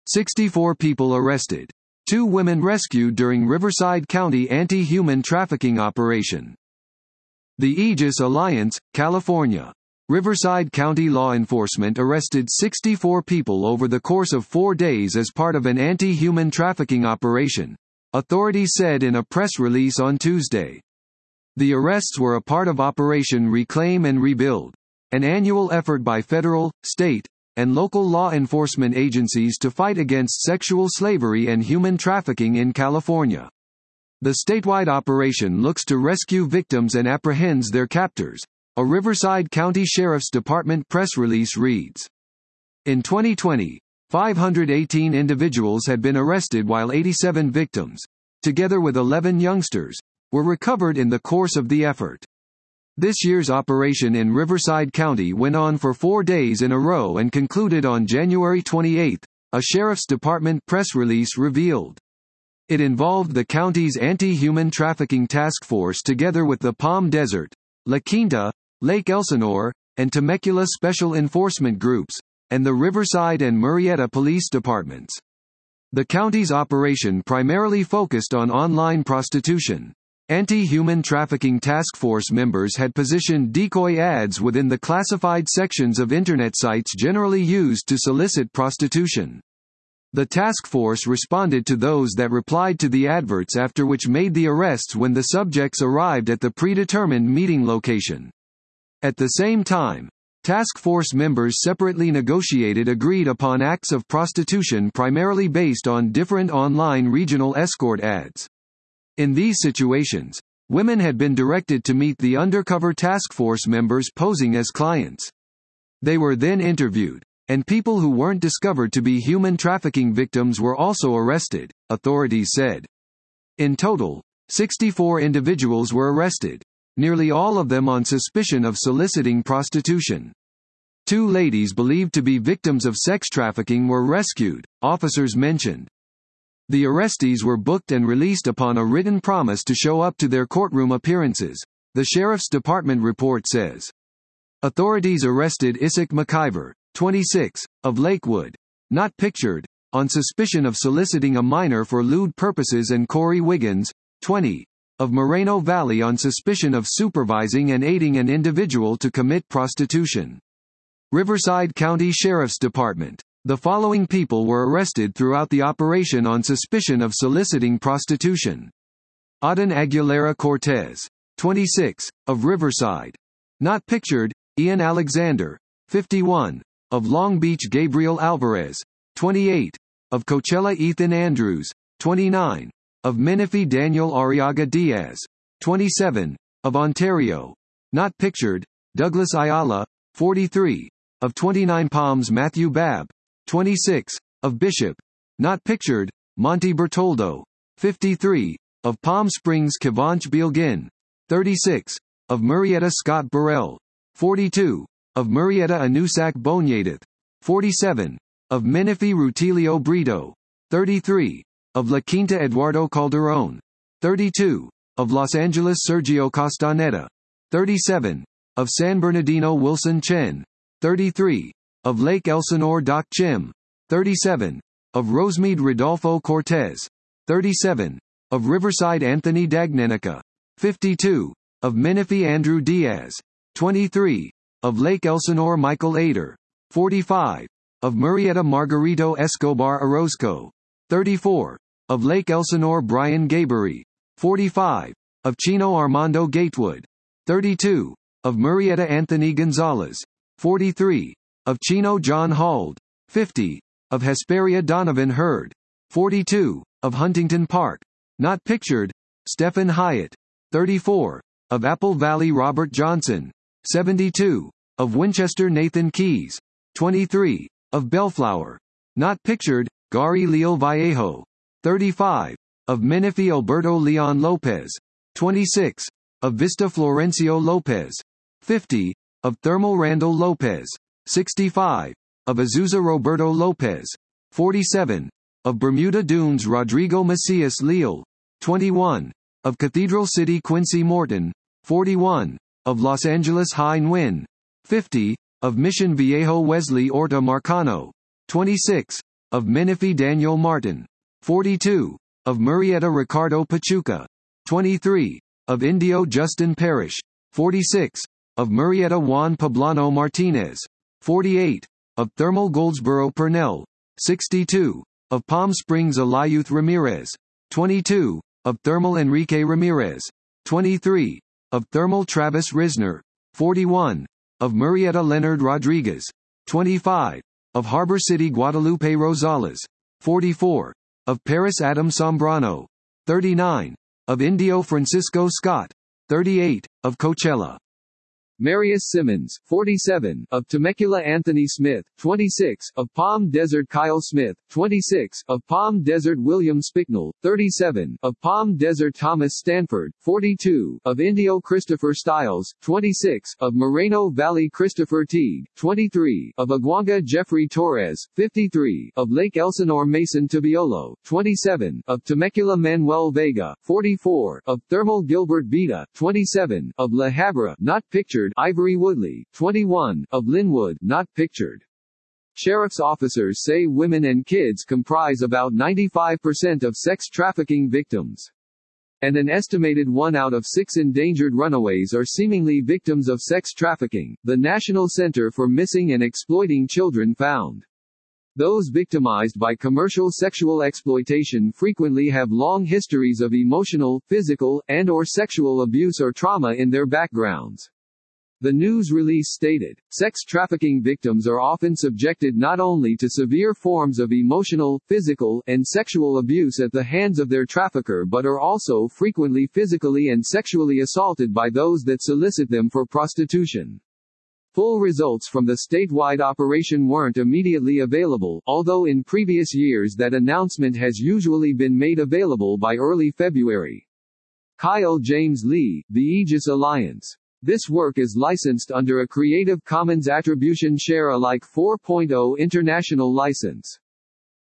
64 people arrested. 2 women rescued during Riverside County anti-human trafficking operation. The Aegis Alliance, California. Riverside County law enforcement arrested 64 people over the course of 4 days as part of an anti-human trafficking operation, authorities said in a press release on Tuesday. The arrests were a part of Operation Reclaim and Rebuild, an annual effort by federal, state, and local law enforcement agencies to fight against sexual slavery and human trafficking in California. The statewide operation looks to rescue victims and apprehends their captors, a Riverside County Sheriff's Department press release reads. In 2020, 518 individuals had been arrested while 87 victims, together with 11 youngsters, were recovered in the course of the effort. This year's operation in Riverside County went on for 4 days in a row and concluded on January 28, a Sheriff's Department press release revealed. It involved the county's anti-human trafficking task force together with the Palm Desert, La Quinta, Lake Elsinore, and Temecula Special Enforcement Groups, and the Riverside and Murrieta Police Departments. The county's operation primarily focused on online prostitution. Anti-human trafficking task force members had positioned decoy ads within the classified sections of Internet sites generally used to solicit prostitution. The task force responded to those that replied to the adverts, after which made the arrests when the subjects arrived at the predetermined meeting location. At the same time, task force members separately negotiated agreed-upon acts of prostitution primarily based on different online regional escort ads. In these situations, women had been directed to meet the undercover task force members posing as clients. They were then interviewed, and people who weren't discovered to be human trafficking victims were also arrested, authorities said. In total, 64 individuals were arrested, nearly all of them on suspicion of soliciting prostitution. 2 ladies believed to be victims of sex trafficking were rescued, officers mentioned. The arrestees were booked and released upon a written promise to show up to their courtroom appearances, the Sheriff's Department report says. Authorities arrested Isaac McIver, 26, of Lakewood, not pictured, on suspicion of soliciting a minor for lewd purposes, and Corey Wiggins, 20, of Moreno Valley on suspicion of supervising and aiding an individual to commit prostitution. Riverside County Sheriff's Department. The following people were arrested throughout the operation on suspicion of soliciting prostitution. Auden Aguilera Cortez, 26, of Riverside. Not pictured, Ian Alexander, 51, of Long Beach. Gabriel Alvarez, 28, of Coachella. Ethan Andrews, 29, of Menifee. Daniel Arriaga Diaz, 27, of Ontario. Not pictured, Douglas Ayala, 43, of 29 Palms. Matthew Babb, 26, of Bishop. Not pictured, Monty Bertoldo, 53, of Palm Springs. Kevanch Bielgin, 36, of Murrieta. Scott Burrell, 42, of Murrieta. Anusak Bonyadith, 47, of Menifee. Rutilio Brito, 33, of La Quinta. Eduardo Calderon, 32, of Los Angeles. Sergio Castaneda, 37, of San Bernardino. Wilson Chen, 33, of Lake Elsinore. Doc Chim, 37, of Rosemead. Rodolfo Cortez, 37, of Riverside. Anthony Dagnenica, 52, of Menifee. Andrew Diaz, 23, of Lake Elsinore. Michael Ader, 45, of Murrieta. Margarito Escobar Orozco, 34, of Lake Elsinore. Brian Gabary, 45, of Chino Armando Gatewood, 32, of Murrieta. Anthony Gonzalez, 43, of Chino John Hald, 50, of Hesperia. Donovan Hurd, 42, of Huntington Park. Not pictured, Stephen Hyatt, 34, of Apple Valley. Robert Johnson, 72, of Winchester. Nathan Keys, 23, of Bellflower. Not pictured, Gary Leal Vallejo, 35, of Menifee. Alberto Leon Lopez, 26, of Vista. Florencio Lopez, 50, of Thermal. Randall Lopez, 65, of Azusa. Roberto Lopez, 47, of Bermuda Dunes. Rodrigo Macias Leal, 21, of Cathedral City. Quincy Morton, 41, of Los Angeles. Hai Nguyen, 50, of Mission Viejo. Wesley Orta Marcano, 26, of Menifee Daniel Martin. 42. Of Murrieta Ricardo Pachuca. 23. Of Indio Justin Parrish. 46. Of Murrieta Juan Poblano Martinez. 48. Of Thermal Goldsboro Purnell. 62. Of Palm Springs Eliuth Ramirez. 22. Of Thermal Enrique Ramirez. 23. Of Thermal Travis Risner. 41. Of Murrieta Leonard Rodriguez. 25. Of Harbor City Guadalupe Rosales. 44. Of Paris Adam Sombrano. 39. Of Indio Francisco Scott. 38. Of Coachella Marius Simmons. 47. Of Temecula Anthony Smith. 26. Of Palm Desert Kyle Smith. 26. Of Palm Desert William Spicknell. 37. Of Palm Desert Thomas Stanford. 42. Of Indio Christopher Stiles. 26. Of Moreno Valley Christopher Teague. 23. Of Aguanga Jeffrey Torres. 53. Of Lake Elsinore Mason Tabiolo. 27. Of Temecula Manuel Vega. 44. Of Thermal Gilbert Vita. 27. Of La Habra, not pictured, Ivory Woodley. 21. Of Linwood, not pictured. Sheriff's officers say women and kids comprise about 95% of sex trafficking victims. And an estimated 1 out of 6 endangered runaways are seemingly victims of sex trafficking, the National Center for Missing and Exploiting Children found. Those victimized by commercial sexual exploitation frequently have long histories of emotional, physical, and/or sexual abuse or trauma in their backgrounds. The news release stated, sex trafficking victims are often subjected not only to severe forms of emotional, physical, and sexual abuse at the hands of their trafficker but are also frequently physically and sexually assaulted by those that solicit them for prostitution. Full results from the statewide operation weren't immediately available, although in previous years that announcement has usually been made available by early February. Kyle James Lee, The Aegis Alliance. This work is licensed under a Creative Commons Attribution Share Alike 4.0 international license.